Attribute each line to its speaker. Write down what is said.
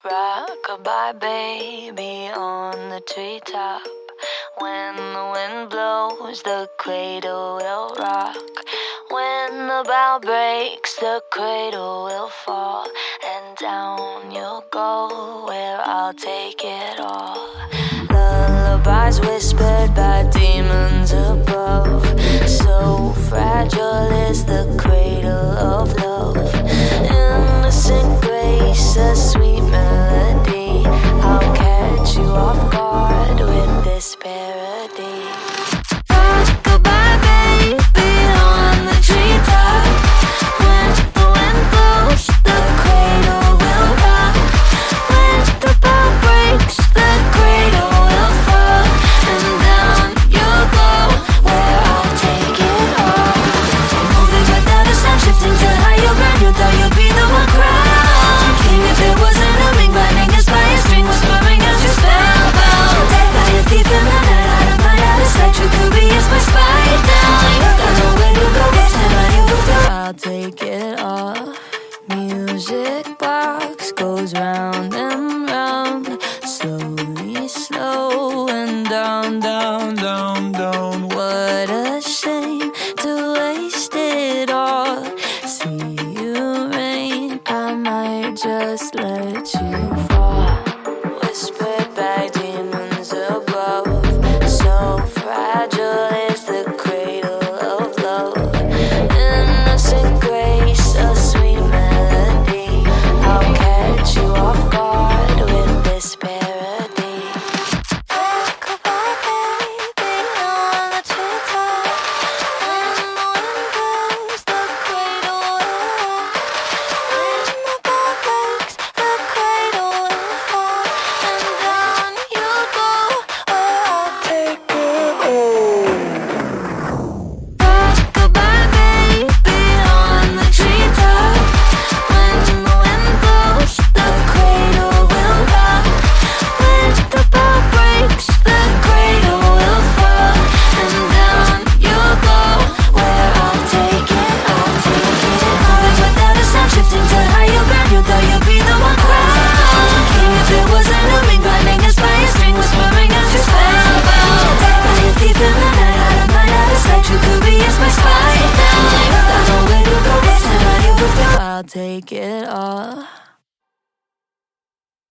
Speaker 1: Rock-a-bye baby on the treetop. When the wind blows, the cradle will rock. When the bough breaks, the cradle will fall. And down you'll go where I'll take it all. Lullabies whispered by demons above. So fragile is the cradle of love. Innocent grace, a sweet melody. I'll catch you off guard with this parody. Rock-a-bye baby on the treetop. When the wind blows, the cradle will rock. When the bough breaks, the cradle will fall. And down you'll go where I'll take it all. Moving without a sound, shifting to higher ground. You thought you'd be the one crowned king if it wasn't a ring, binding us by a string, whispering as you spellbound. Dead by a thief in the night, out of mind, out of sight. You could be as my spite down. You don't know where to go, this time I you will go. I'll take it all. Music box goes round and round, slowly slow and down, down, down, down. What a shame to waste it all. See you rain, I might just let you fall. Whispered by demons above. So fragile is the cradle of love. Innocent grace, a sweet melody. I'll catch you off guard with this parody. Rock-a-bye baby on the treetop. When the wind blows, the cradle will rock. When the bough breaks, the cradle will fall. And down you'll go where I'll take it all. Rock-a-bye baby on the treetop. When the wind blows, the cradle will rock. When the bough breaks, the cradle will fall. And down you'll go where I'll take it, I'll take it. Moving without a sound, shifting to higher ground. You thought you'd be the one crowned king if it wasn't a ring, binding us by a string, whispering as you spellbound. Dead by a thief in the night, out of mind, out of sight. You could be as my spite down. You don't know where to go, this time I you will go. I'll take it all.